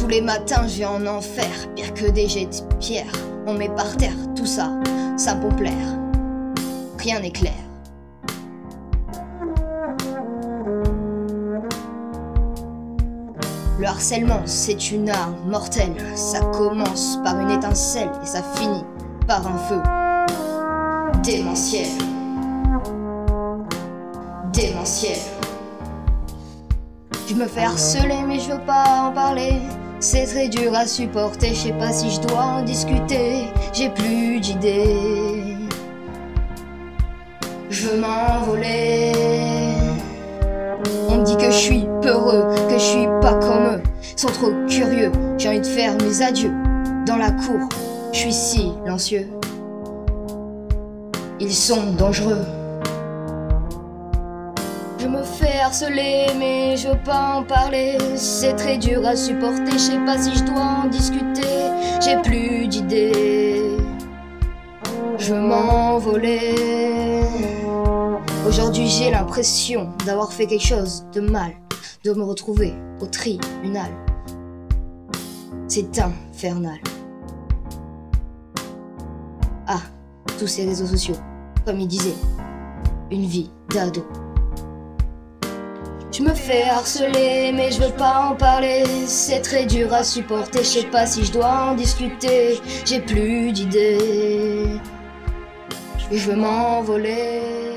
Tous les matins je vais en enfer, pire que des jets de pierre. On met par terre tout ça, ça me plaire. Rien n'est clair. Le harcèlement, c'est une arme mortelle. Ça commence par une étincelle et ça finit par un feu démentiel. Démentiel. Je me fais harceler mais je veux pas en parler. C'est très dur à supporter, je sais pas si je dois en discuter. J'ai plus d'idées. Je veux m'envoler. On me dit que je suis peureux, que je suis pas comme eux. Ils sont trop curieux, j'ai envie de faire mes adieux. Dans la cour, je suis silencieux. Ils sont dangereux. Je me fais harceler mais je veux pas en parler. C'est très dur à supporter, je sais pas si je dois en discuter. J'ai plus d'idées. Je veux m'envoler. Aujourd'hui j'ai l'impression d'avoir fait quelque chose de mal, de me retrouver au tribunal. C'est infernal. Ah, tous ces réseaux sociaux, comme il disait, une vie d'ado. Je me fais harceler mais je veux pas en parler. C'est très dur à supporter, je sais pas si je dois en discuter. J'ai plus d'idées. Je veux m'envoler.